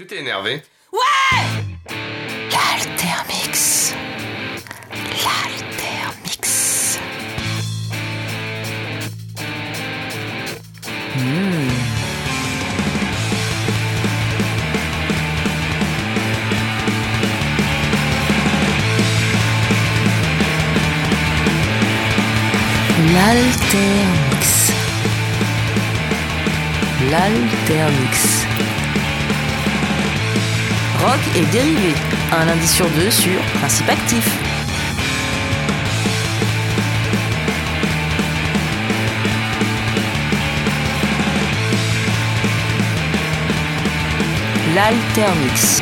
que t'es énervé? Ouais! L'Altermix. L'Altermix. L'Altermix. L'Altermix. Rock et dérivé, un lundi sur deux sur Principe Actif. L'Altermix.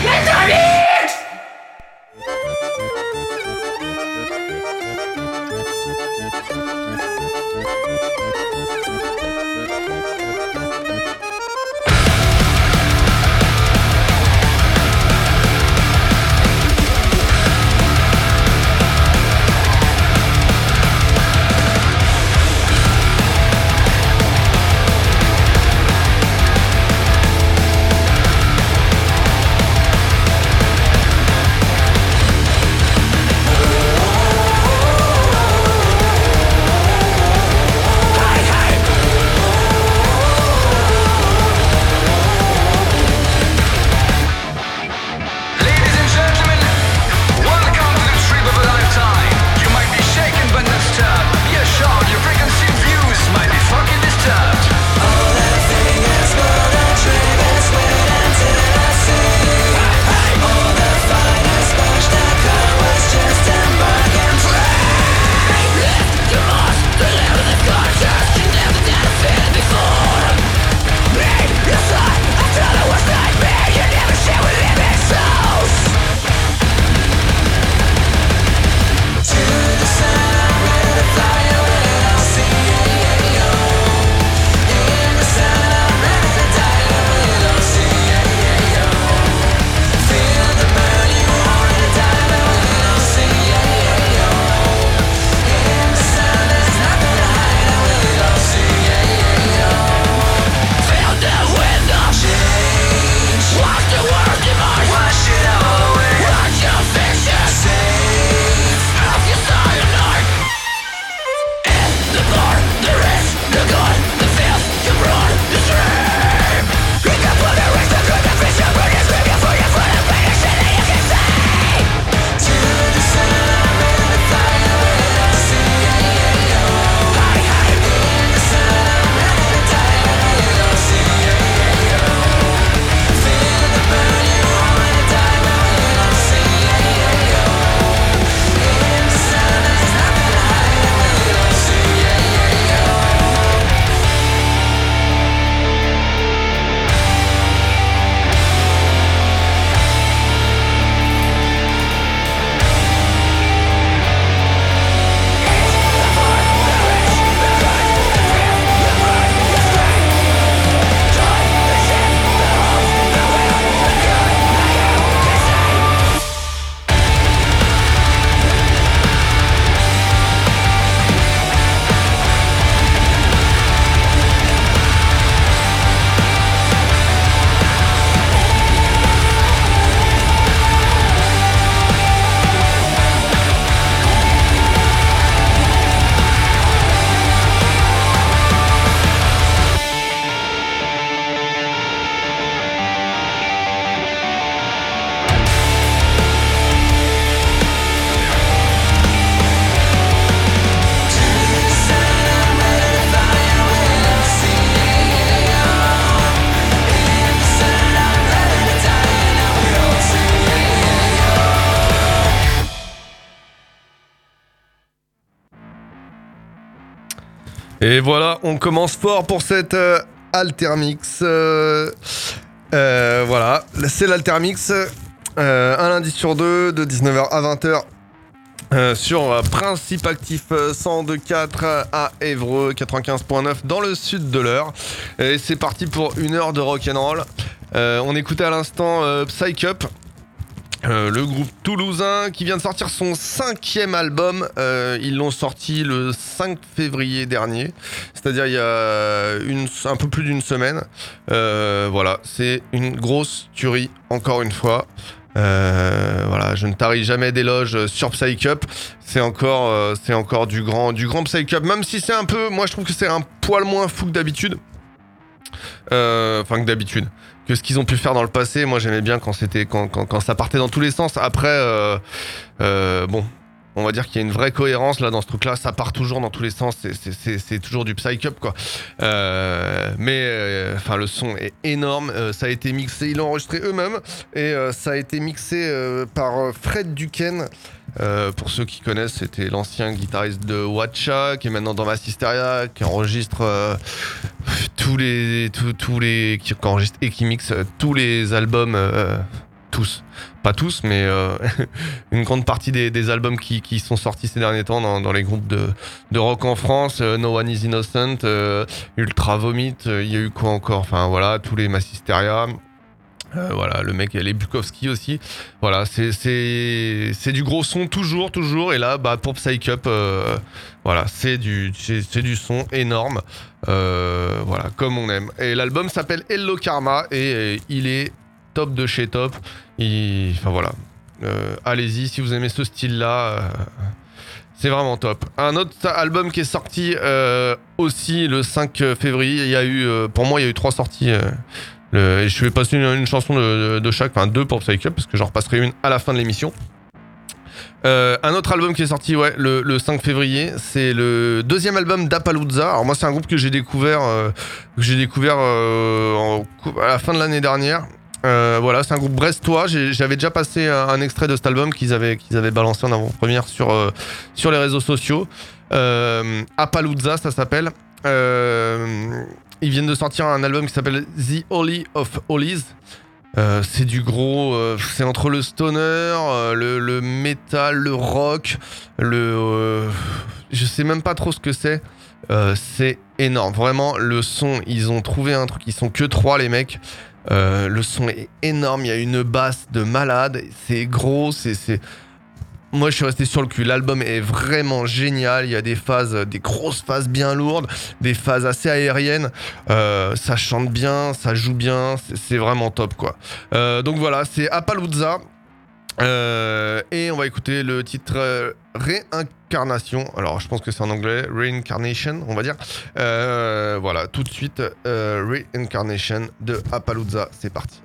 Et voilà, on commence fort pour cette Altermix. Voilà, c'est l'Altermix. Un lundi sur deux, de 19h à 20h. Sur Principe Actif 102.4 à Évreux, 95.9 dans le sud de l'Eure. Et c'est parti pour une heure de rock'n'roll. On écoutait à l'instant Psych Up Le groupe toulousain qui vient de sortir son 5e album, ils l'ont sorti le 5 février dernier, c'est-à-dire il y a un peu plus d'une semaine. Voilà, c'est une grosse tuerie encore une fois. Voilà, je ne tarie jamais d'éloges sur Psych Up. C'est encore du grand Psych Up, même si c'est un peu, moi je trouve que c'est un poil moins fou que d'habitude. Enfin que d'habitude. Que ce qu'ils ont pu faire dans le passé, moi j'aimais bien quand ça partait dans tous les sens. Après, bon, on va dire qu'il y a une vraie cohérence là dans ce truc-là. Ça part toujours dans tous les sens. C'est toujours du Psych Up quoi. Mais enfin le son est énorme. Ça a été mixé, ils l'ont enregistré eux-mêmes et ça a été mixé par Fred Duquesne. Pour ceux qui connaissent, c'était l'ancien guitariste de Watcha, qui est maintenant dans Massisteria, qui enregistre qui enregistre et qui mixe tous les albums, tous, pas tous, mais une grande partie des albums qui sont sortis ces derniers temps dans les groupes de rock en France. No One Is Innocent, Ultra Vomit, il y a eu quoi encore, enfin voilà, tous les Massisteria. Voilà, le mec, les Bukowski aussi. Voilà, c'est du gros son toujours. Et là, bah pour Psych Up, voilà, c'est du son énorme. Voilà, comme on aime. Et l'album s'appelle Hello Karma et il est top de chez top. Enfin voilà, allez-y si vous aimez ce style-là. C'est vraiment top. Un autre album qui est sorti aussi le 5 février. Pour moi, il y a eu 3 sorties. Et je vais passer une chanson de chaque, enfin 2 pour Psych Up parce que j'en repasserai une à la fin de l'émission. Un autre album qui est sorti le 5 février, c'est le 2e album d'Apalooza. Alors moi c'est un groupe que j'ai découvert à la fin de l'année dernière. Voilà, c'est un groupe brestois. J'avais déjà passé un extrait de cet album qu'ils avaient balancé en avant-première sur les réseaux sociaux. Apalooza, ça s'appelle. Ils viennent de sortir un album qui s'appelle The Holy of Holies. C'est du gros, c'est entre le stoner, le metal, le rock, je sais même pas trop ce que c'est. C'est énorme, vraiment le son, ils ont trouvé un truc, ils sont que 3 les mecs. Le son est énorme, il y a une basse de malade, c'est gros, Moi je suis resté sur le cul, l'album est vraiment génial, il y a des grosses phases bien lourdes, des phases assez aériennes, ça chante bien, ça joue bien, c'est vraiment top quoi. Donc voilà, c'est Apalooza, et on va écouter le titre Réincarnation, alors je pense que c'est en anglais, Reincarnation on va dire, voilà tout de suite, Reincarnation de Apalooza, c'est parti.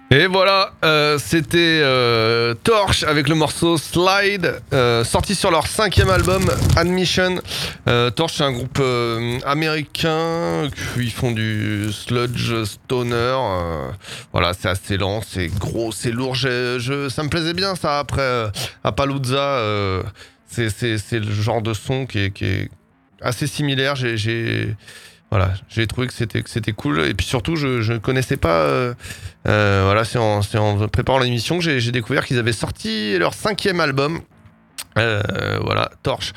Et voilà, c'était Torche avec le morceau Slide, sorti sur leur 5e album Admission. Torche, c'est un groupe américain, ils font du sludge stoner. Voilà, c'est assez lent, c'est gros, c'est lourd. Ça me plaisait bien ça après Appalooza. C'est le genre de son qui est assez similaire. Voilà, j'ai trouvé que c'était cool. Et puis surtout, je connaissais pas. Voilà, c'est en préparant l'émission que j'ai découvert qu'ils avaient sorti leur 5e album. Voilà, Torche.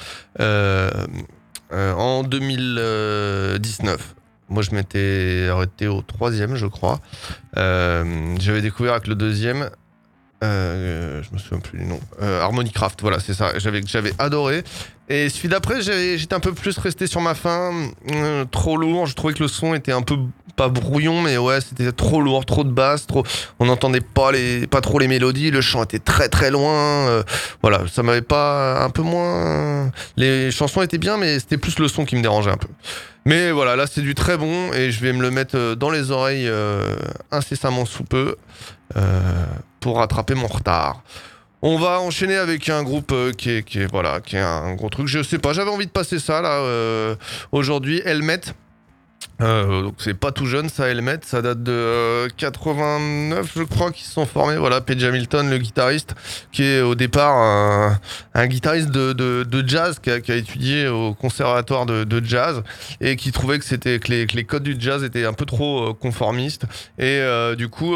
En 2019. Moi, je m'étais arrêté au 3e, je crois. J'avais découvert avec le 2e. Je me souviens plus du nom. Harmonicraft, voilà, c'est ça. J'avais adoré. Et celui d'après, j'étais un peu plus resté sur ma faim. Trop lourd. Je trouvais que le son était un peu pas brouillon, mais ouais, c'était trop lourd, trop de basse, on n'entendait pas trop les mélodies. Le chant était très très loin. Voilà, ça m'avait pas un peu moins. Les chansons étaient bien, mais c'était plus le son qui me dérangeait un peu. Mais voilà, là c'est du très bon et je vais me le mettre dans les oreilles incessamment sous peu pour rattraper mon retard. On va enchaîner avec un groupe qui est un gros truc. Je sais pas, j'avais envie de passer ça là aujourd'hui. Helmet. Donc c'est pas tout jeune ça, Helmet, ça date de 89 je crois qu'ils se sont formés. Voilà, Page Hamilton, le guitariste, qui est au départ un guitariste de jazz qui a étudié au conservatoire de jazz et qui trouvait que les codes du jazz étaient un peu trop conformistes et du coup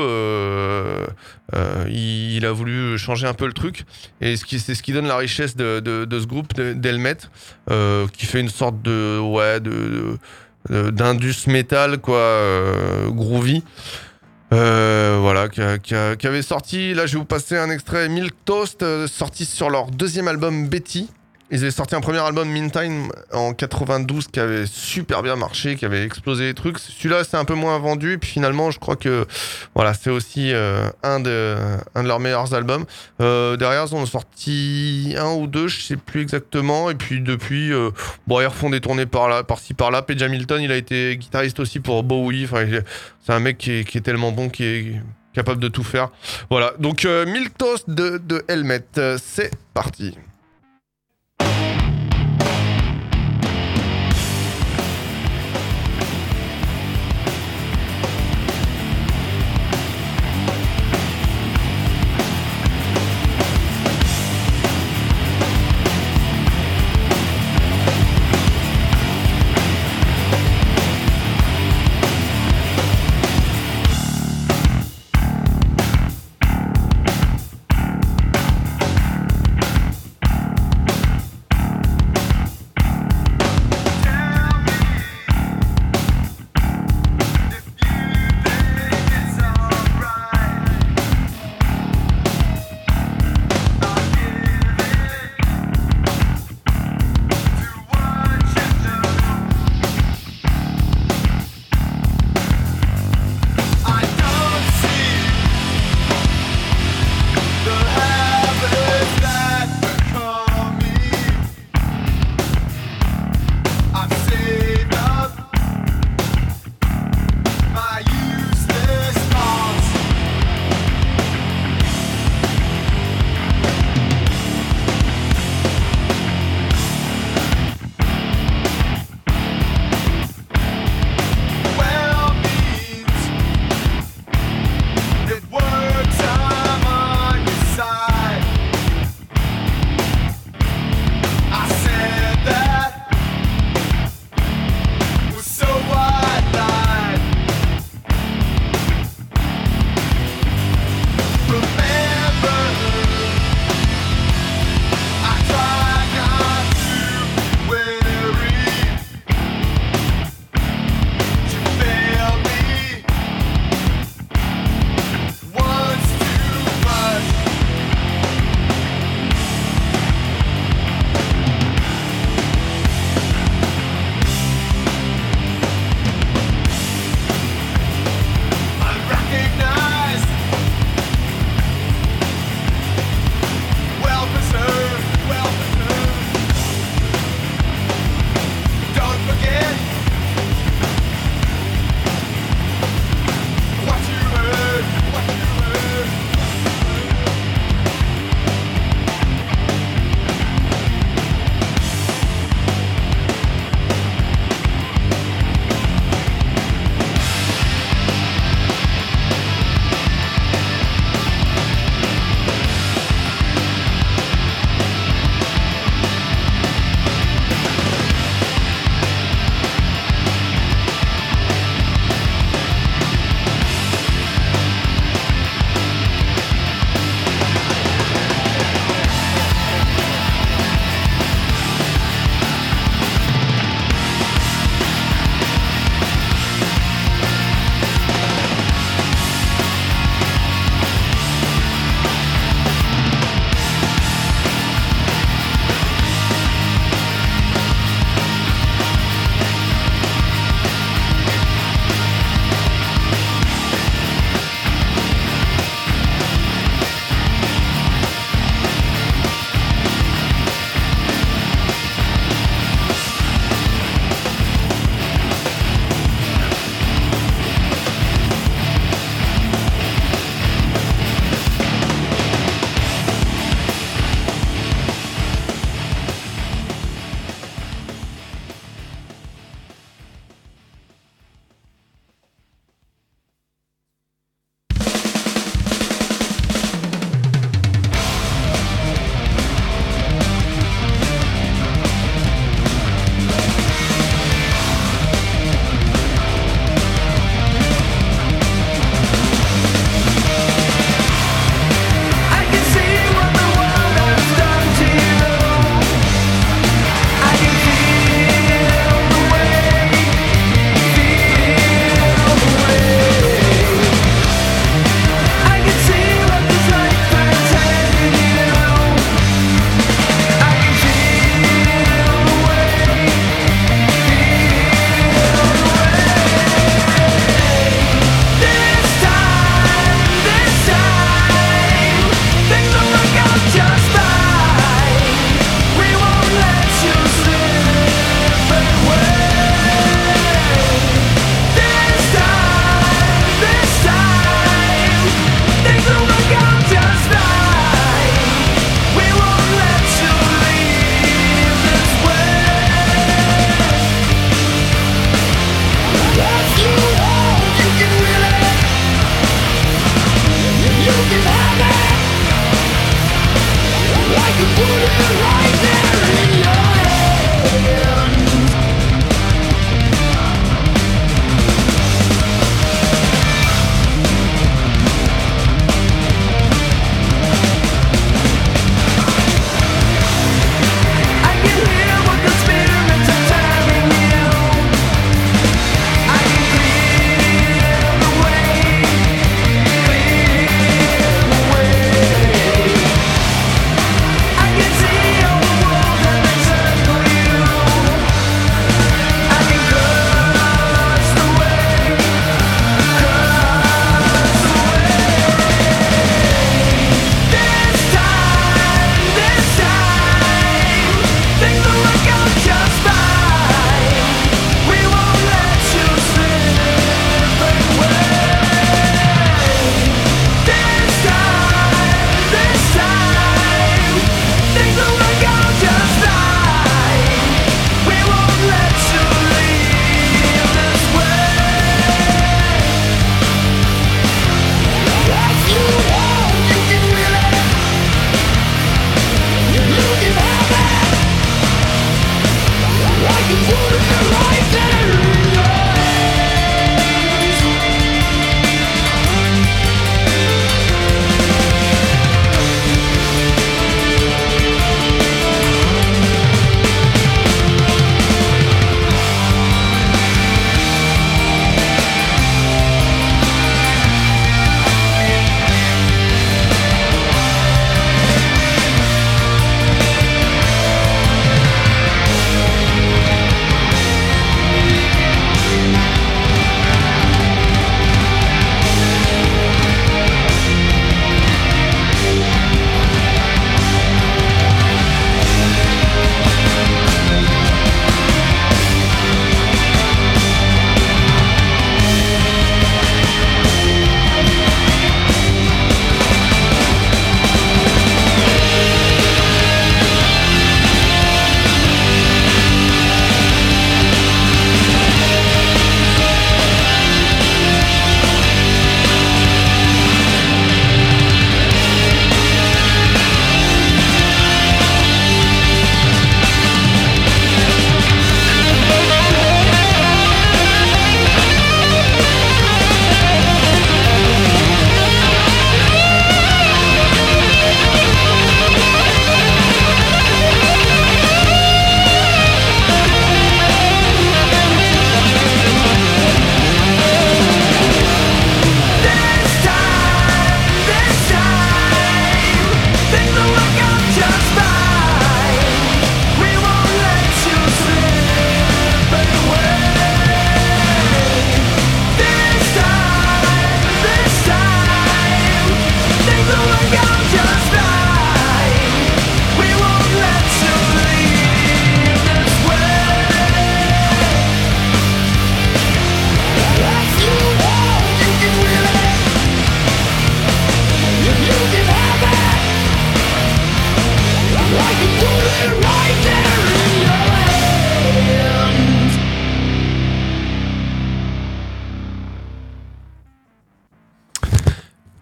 il a voulu changer un peu le truc et c'est ce qui donne la richesse de ce groupe d'Helmet qui fait une sorte d'indus metal quoi, groovy, voilà, qui avait sorti. Là je vais vous passer un extrait. Milk Toast, sorti sur leur 2e album Betty. Ils avaient sorti un premier album Meantime en 92 qui avait super bien marché, qui avait explosé les trucs. Celui-là c'est un peu moins vendu et puis finalement je crois que voilà, c'est aussi un de leurs meilleurs albums. Derrière ils en ont sorti un ou deux, je sais plus exactement, et puis depuis ils refont des tournées par-ci par-là. Page Hamilton il a été guitariste aussi pour Bowie, enfin, c'est un mec qui est tellement bon, qui est capable de tout faire. Voilà, donc Milk Toast de Helmet, c'est parti.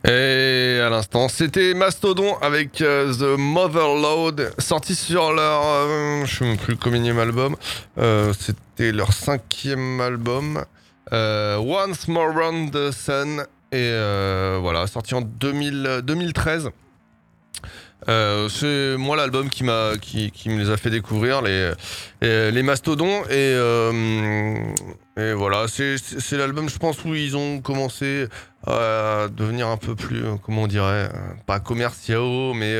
Et à l'instant, c'était Mastodon avec The Motherload, sorti sur leur, je sais même plus combien album, c'était leur 5e album, Once More Round the Sun, et voilà, sorti en 2013. C'est moi l'album qui me les a fait découvrir, les Mastodons, et voilà, c'est l'album, je pense, où ils ont commencé à devenir un peu plus, comment on dirait, pas commerciaux, mais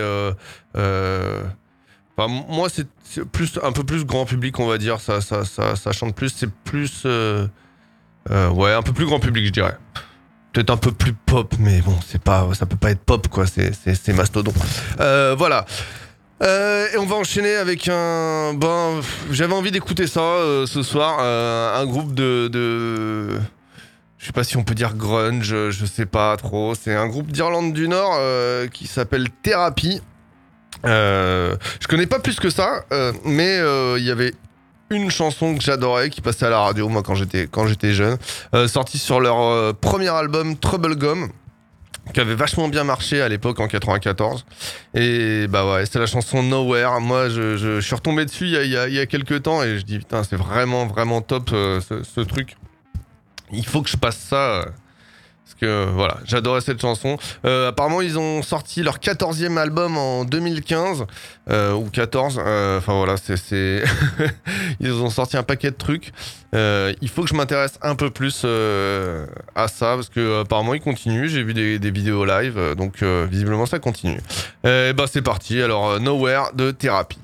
enfin, moi c'est plus un peu plus grand public, on va dire. Ça chante plus, c'est plus ouais, un peu plus grand public, je dirais. Peut-être un peu plus pop, mais bon, ça peut pas être pop, quoi. C'est Mastodon. Voilà. Et on va enchaîner avec j'avais envie d'écouter ça ce soir. Un groupe de je sais pas si on peut dire grunge, je sais pas trop. C'est un groupe d'Irlande du Nord qui s'appelle Therapy. Je connais pas plus que ça, mais il y avait une chanson que j'adorais qui passait à la radio moi quand j'étais jeune, sortie sur leur premier album Trouble Gum, qui avait vachement bien marché à l'époque en 94. Et bah ouais, c'est la chanson Nowhere. Moi je suis retombé dessus il y a quelques temps et je dis putain, c'est vraiment vraiment top ce truc. Il faut que je passe ça. Parce que voilà, j'adorais cette chanson. Apparemment, ils ont sorti leur 14e album en 2015 ou 14. Enfin voilà, c'est ils ont sorti un paquet de trucs. Il faut que je m'intéresse un peu plus à ça parce que apparemment ils continuent. J'ai vu des vidéos live, donc visiblement ça continue. Bah c'est parti. Alors Nowhere de Therapy.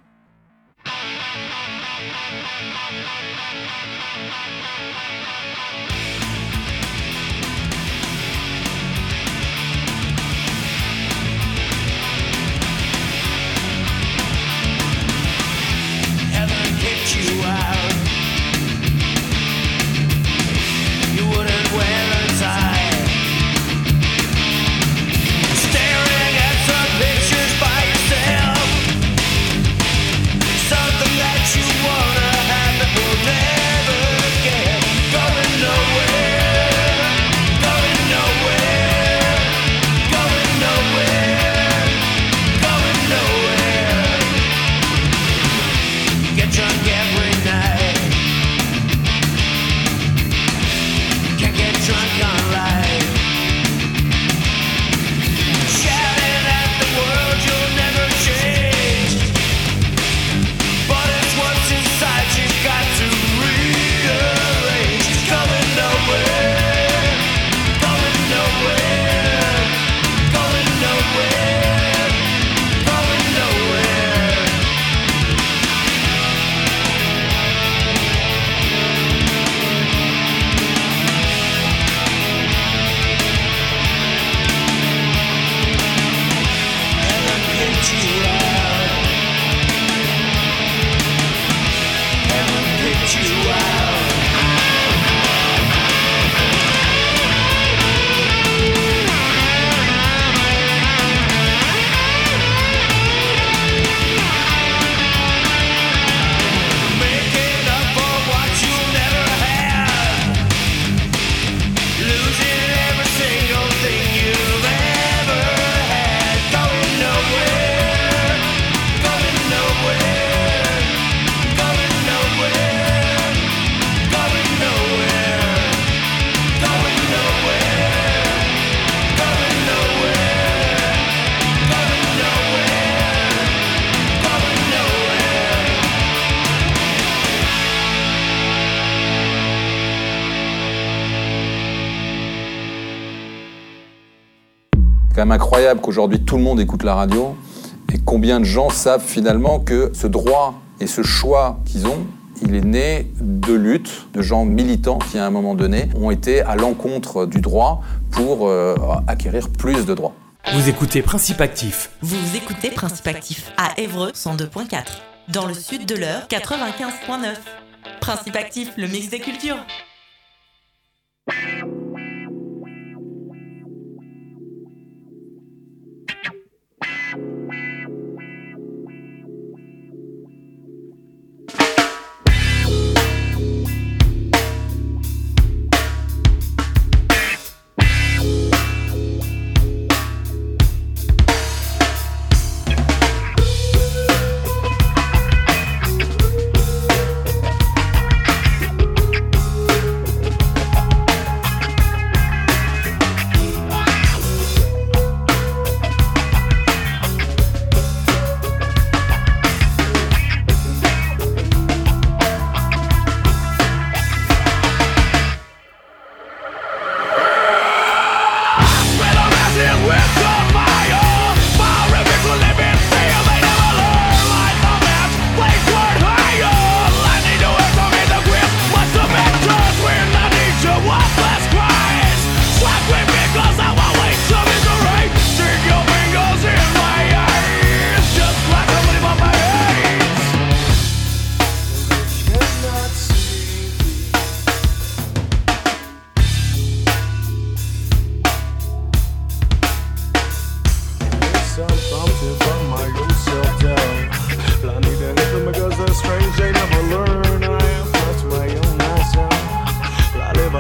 C'est quand même incroyable qu'aujourd'hui tout le monde écoute la radio et combien de gens savent finalement que ce droit et ce choix qu'ils ont, il est né de luttes, de gens militants qui à un moment donné ont été à l'encontre du droit pour acquérir plus de droits. Vous écoutez Principe Actif. Vous écoutez Principe Actif à Évreux 102.4. Dans le sud de l'Eure 95.9. Principe Actif, le mix des cultures.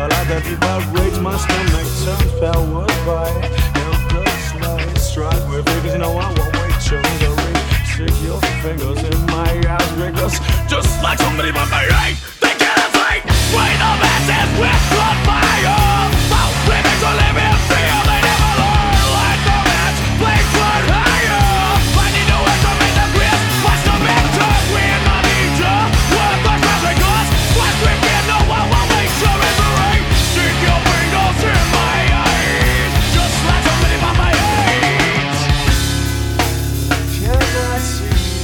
like that people rage my stomach turns powered by helpless light strike with figures, you know I won't wait till the ring. Stick your fingers in my ass because just like somebody but my right, they can't fight. When the masses with on fire, how living to live in fear, they never learn. Like the match, play flood higher. I need to estimate the grist. What's the big turn? We're not eager. Work like traffic us. What we can know, I will make sure it's a ring. Stick your fingers in my eyes, just like somebody by my age. Can I see?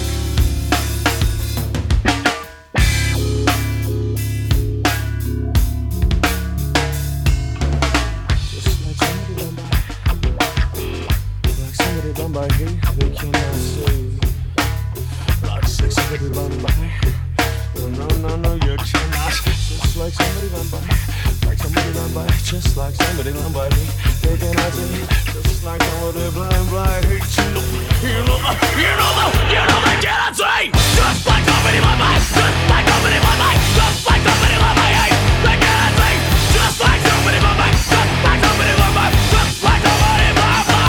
By hate, they cannot see. Like sex, somebody run by. No, you cannot. Just like somebody run by. Like somebody run by. Just like somebody run by me. They cannot see. Just like somebody run by. You know they cannot see. Just like somebody run by. Just like somebody run by. Just like somebody run by. They cannot see. Just like somebody run by. Just like somebody run by. Just like somebody run by.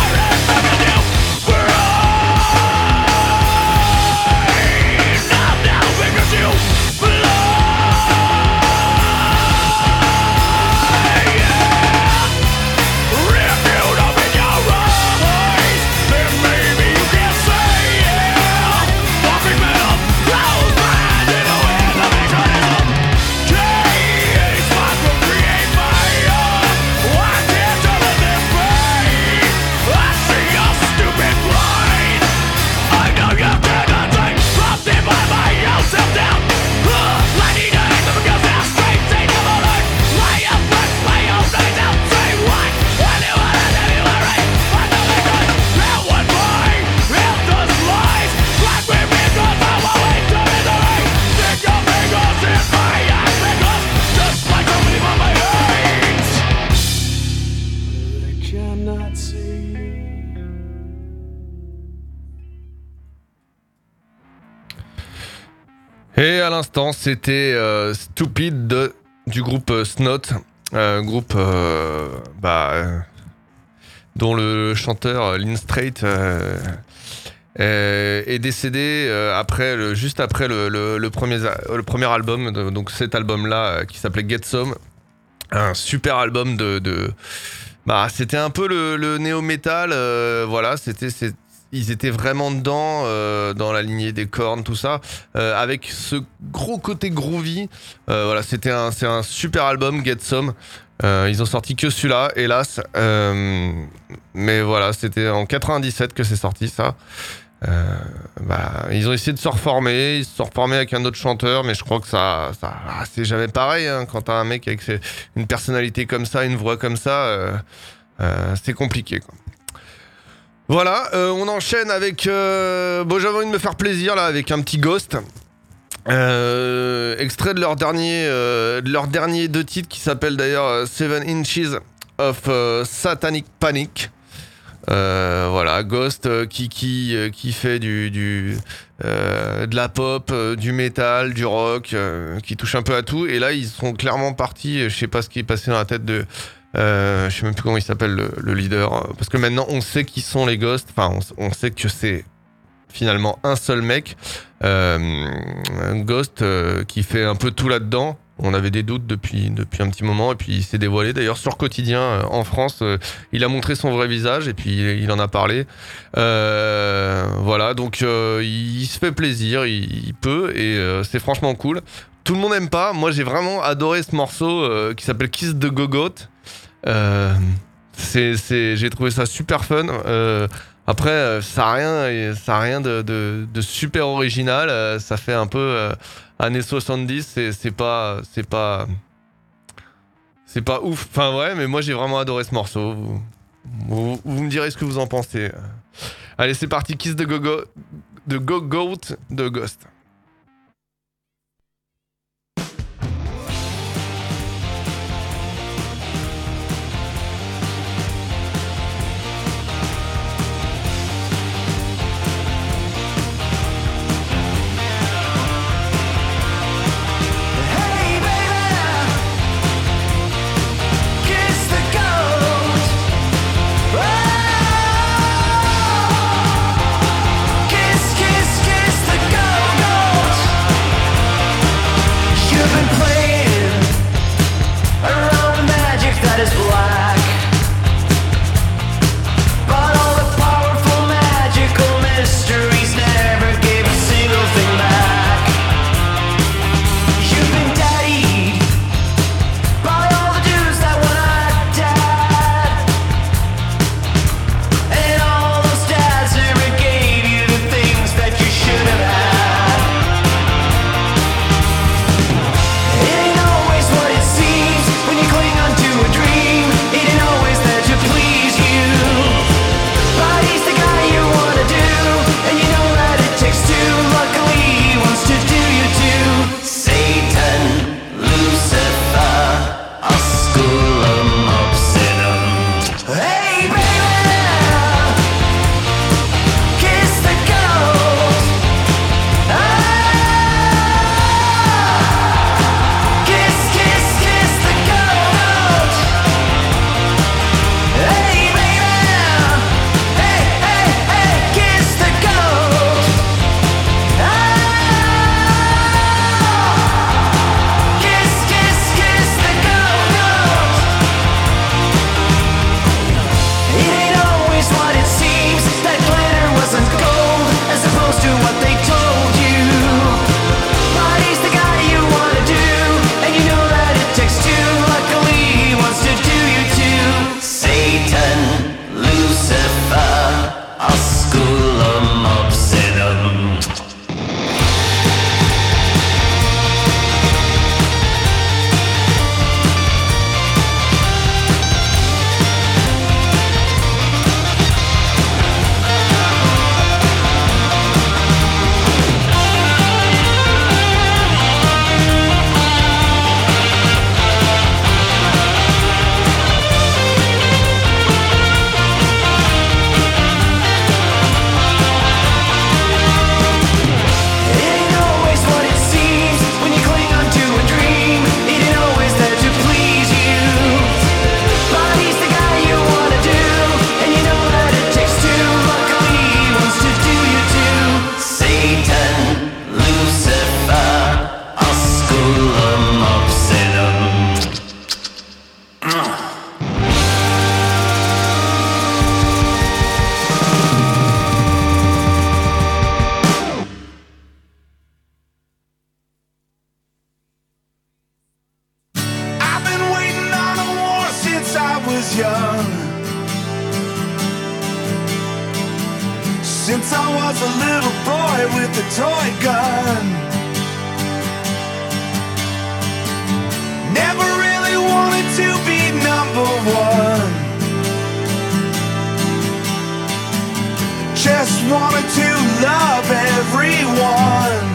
Et à l'instant, c'était Stupid du groupe Snot, groupe dont le chanteur Lynn Strait est décédé juste après le premier album, donc cet album-là qui s'appelait Get Some, un super album c'était un peu le néo-metal, voilà, ils étaient vraiment dedans, dans la lignée des Korn, tout ça, avec ce gros côté groovy. Voilà, c'est un super album, Get Some. Ils ont sorti que celui-là, hélas. Mais voilà, c'était en 97 que c'est sorti, ça. Ils ont essayé de se reformer. Ils se sont reformés avec un autre chanteur, mais je crois que c'est jamais pareil, hein, quand t'as un mec avec une personnalité comme ça, une voix comme ça, c'est compliqué, quoi. Voilà, on enchaîne avec... j'avais envie de me faire plaisir là avec un petit Ghost. Extrait de leur dernier 2 titres qui s'appellent d'ailleurs 7 Inches of Satanic Panic. Voilà, Ghost qui fait de la pop, du métal, du rock, qui touche un peu à tout. Et là, ils sont clairement partis, je sais pas ce qui est passé dans la tête de... je sais même plus comment il s'appelle le leader, parce que maintenant on sait qui sont les Ghosts, enfin on sait que c'est finalement un seul mec, un Ghost qui fait un peu tout là-dedans. On avait des doutes depuis un petit moment, et puis il s'est dévoilé d'ailleurs sur Quotidien en France. Il a montré son vrai visage et puis il en a parlé. Voilà, donc il se fait plaisir, il peut, et c'est franchement cool. Tout le monde aime pas, moi j'ai vraiment adoré ce morceau qui s'appelle Kiss the Go-Goat. J'ai trouvé ça super fun. Après, ça a rien de super original. Ça fait un peu années 70. C'est pas ouf. Enfin ouais, mais moi j'ai vraiment adoré ce morceau. Vous me direz ce que vous en pensez. Allez, c'est parti. Kiss the Go-Goat de Ghost. was young. Since I was a little boy with a toy gun. Never really wanted to be number one. Just wanted to love everyone.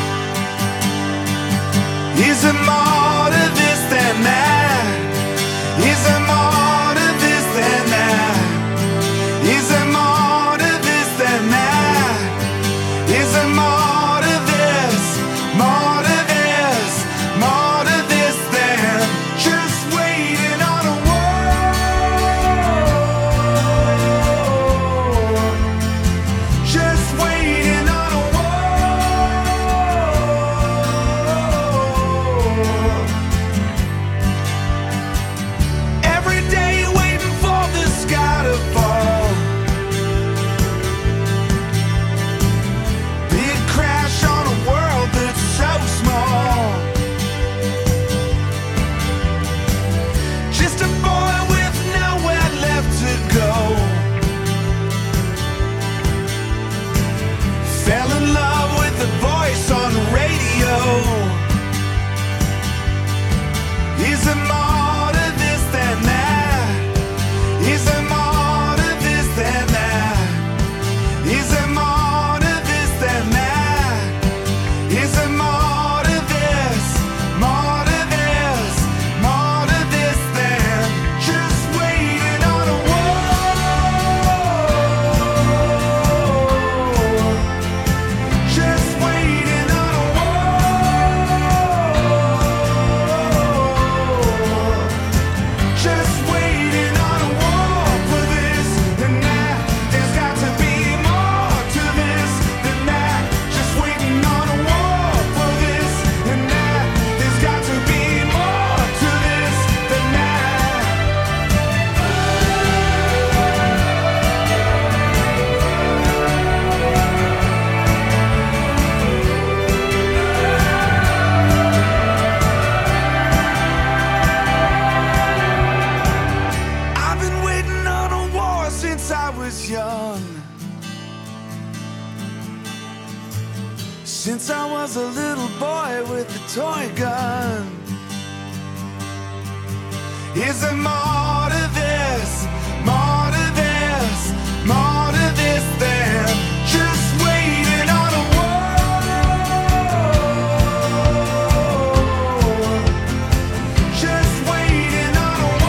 Is there more to this than that? Is there more to this than that? Is there more to this than that? Is there more to this? More to this? More to this than just waiting on a war? Just waiting on a war. Every day waiting for the sky to fall. Big crash on a world that's so small. Just a boy with nowhere left to go. Fell in love with the voice on the radio. Is there more to this than that? Is there more to this than that? Is there more to this than that? Is there more to this? More to this? More to this than just waiting on a war? Just waiting on a war. Just waiting on a war for this and that. There's got to be more to this than that. Just waiting on a war for this and that. There's got to be more to this than that. I've been waiting on a war since I was young. Since I was a little boy with a toy gun. Is there more to this? More to this? More to this than just waiting on a war? Just waiting on a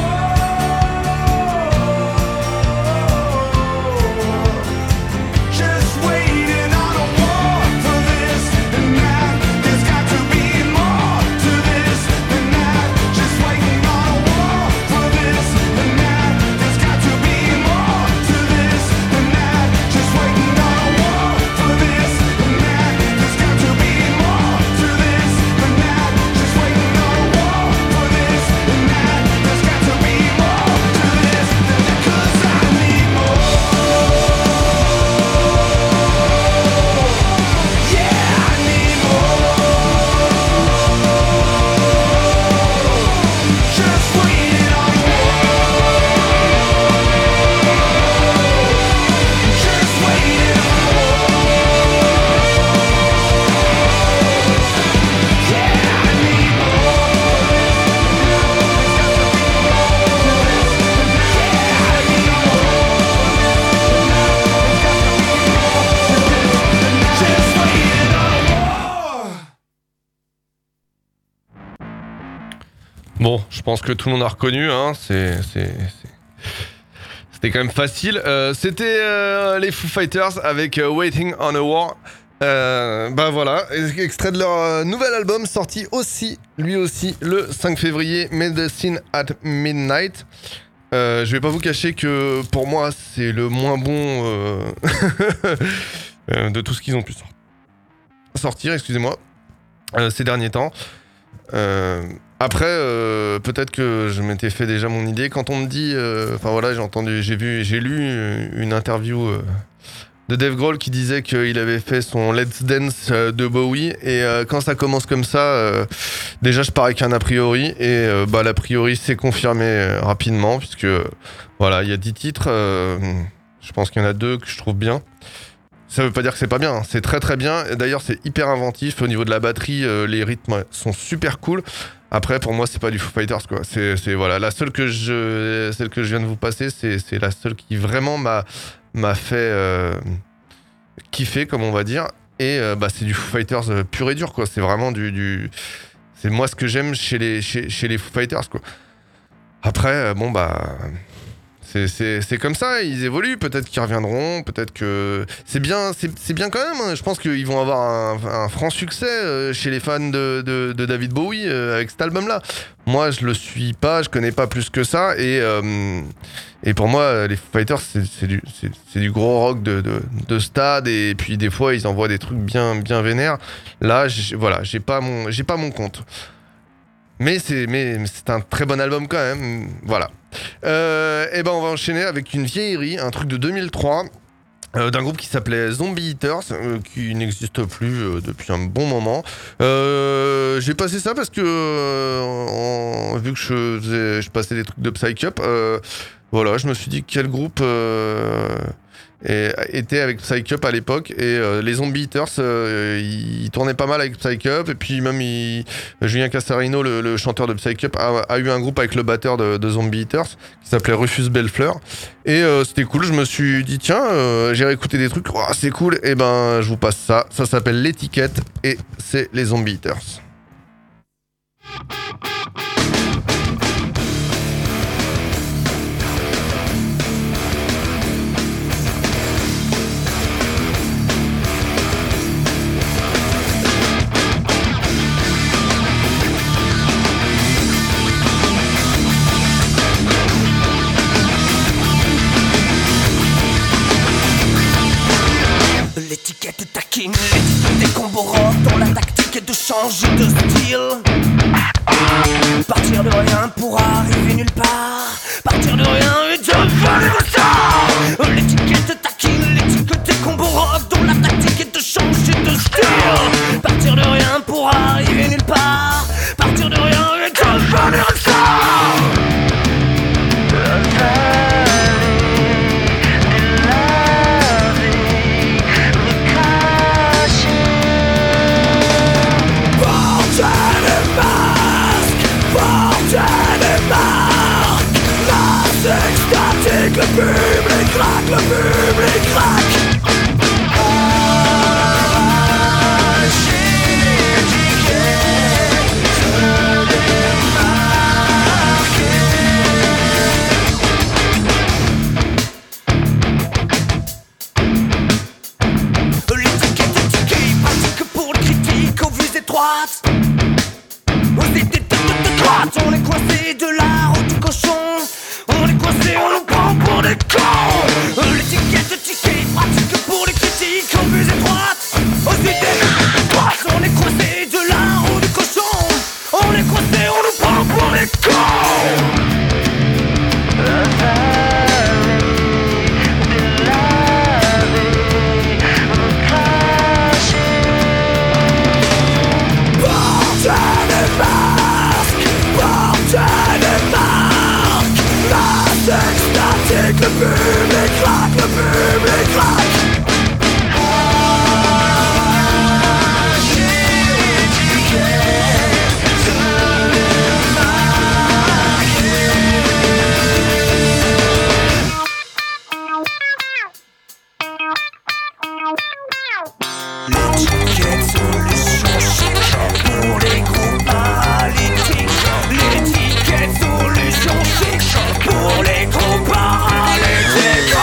war. Just waiting on a war for this and that. There's got to be more to this than that. Just waiting on a war for this and that. There's got to be more to this than that. Just waiting on a war for this and that. There's got to be more to this than that. Just waiting on a war for this and that. There's got to be more to this than that. 'Cause I need more. Yeah, I need more. Just waiting on a war. Just waiting on a war. Yeah, I need just waiting on a war. Bon, je pense que tout le monde a reconnu, hein. C'était quand même facile. C'était les Foo Fighters avec Waiting on a War. Bah voilà, extrait de leur nouvel album sorti aussi, lui aussi, le 5 février, Medicine at Midnight. Je vais pas vous cacher que pour moi c'est le moins bon de tout ce qu'ils ont pu sortir, excusez-moi, ces derniers temps. Après, peut-être que je m'étais fait déjà mon idée. Quand on me dit, enfin voilà, j'ai lu une interview Dave Grohl qui disait qu'il avait fait son Let's Dance de Bowie. Et quand ça commence comme ça, déjà je pars avec un a priori. Et l'a priori s'est confirmé rapidement, puisque voilà, il y a 10 titres. Je pense qu'il y en a 2 que je trouve bien. Ça veut pas dire que c'est pas bien, hein. C'est très très bien. Et d'ailleurs, c'est hyper inventif au niveau de la batterie. Les rythmes sont super cool. Après, pour moi, c'est pas du Foo Fighters, quoi. C'est voilà, celle que je viens de vous passer, c'est la seule qui vraiment m'a fait kiffer, comme on va dire. Et c'est du Foo Fighters pur et dur, quoi. C'est vraiment c'est moi ce que j'aime chez les Foo Fighters, quoi. Après, c'est comme ça, ils évoluent, peut-être qu'ils reviendront, peut-être que... C'est bien quand même, hein. Je pense qu'ils vont avoir un franc succès chez les fans de David Bowie avec cet album-là. Moi, je le suis pas, je connais pas plus que ça, et pour moi, les Foo Fighters, c'est du gros rock de stade, et puis des fois, ils envoient des trucs bien vénères. Là, j'ai pas mon compte. Mais c'est un très bon album quand même, voilà. On va enchaîner avec une vieillerie, un truc de 2003, d'un groupe qui s'appelait Zombie Eaters, qui n'existe plus depuis un bon moment. J'ai passé ça parce que vu que je passais des trucs de Psych Up, voilà, je me suis dit quel groupe était avec Psych Up à l'époque, et les Zombie Eaters ils tournaient pas mal avec Psych Up, et puis même Julien Casarino, le chanteur de Psych Up, a eu un groupe avec le batteur de Zombie Eaters qui s'appelait Rufus Bellefleur, et c'était cool. Je me suis dit tiens, j'ai réécouté des trucs, c'est cool, et je vous passe ça s'appelle L'étiquette, et c'est les Zombie Eaters. L'étiquette taquine, l'étiquette des combos rock, dont la tactique est de changer de style. Partir de rien pour arriver nulle part, partir de rien et devenir une star. L'étiquette taquine, l'étiquette des combos rock, dont la tactique est de changer de style. Partir de rien pour arriver nulle part, partir de rien et devenir une star. Le public craque, le public craque. L'étiquette étiquée pratique pour les critiques aux vues étroites, aux idées de droite. On est coincé de la route du cochon, on est coincé, on nous prend pour des cons. L'étiquette ticket pratique pour les critiques aux vues étroites, aux idées droites. On est coincé de la roue du cochon, on est coincé, on nous prend pour des cons. Le public craque, le public craque. L'étiquette solution chic pour les groupes paralytiques. L'étiquette solution chic pour les groupes paralytiques.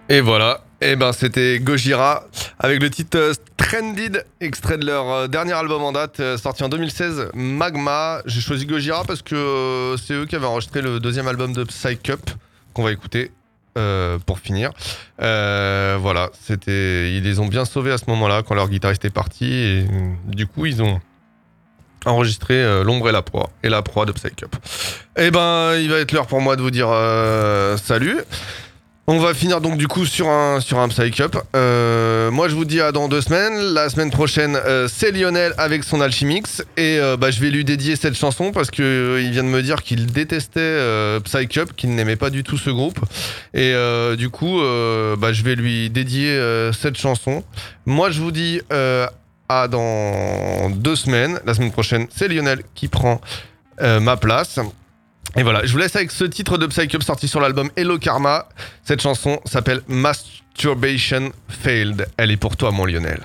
Et voilà, et ben c'était Gojira avec le titre Stranded, extrait de leur dernier album en date, sorti en 2016, Magma. J'ai choisi Gojira parce que c'est eux qui avaient enregistré le deuxième album de Psych Up, qu'on va écouter pour finir. Voilà, ils les ont bien sauvés à ce moment-là, quand leur guitariste est parti, et du coup ils ont enregistré L'ombre et la proie de Psych Up. Et ben il va être l'heure pour moi de vous dire salut. On va finir donc du coup sur un Psych Up. Moi je vous dis à dans 2 semaines. La semaine prochaine c'est Lionel avec son Alchemix. Et je vais lui dédier cette chanson parce que il vient de me dire qu'il détestait Psych Up, qu'il n'aimait pas du tout ce groupe. Et du coup je vais lui dédier cette chanson. Moi je vous dis à dans 2 semaines. La semaine prochaine c'est Lionel qui prend ma place. Et voilà, je vous laisse avec ce titre de Psych Up sorti sur l'album Hello Karma. Cette chanson s'appelle Masturbation Failed. Elle est pour toi, mon Lionel.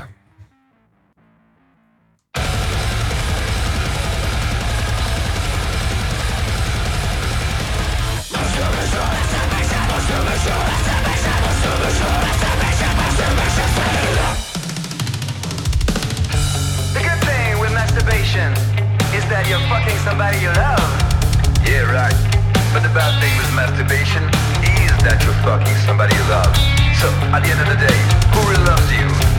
The good thing with masturbation is that you're fucking somebody you love. Yeah, right. But the bad thing with masturbation is that you're fucking somebody you love. So, at the end of the day, who really loves you?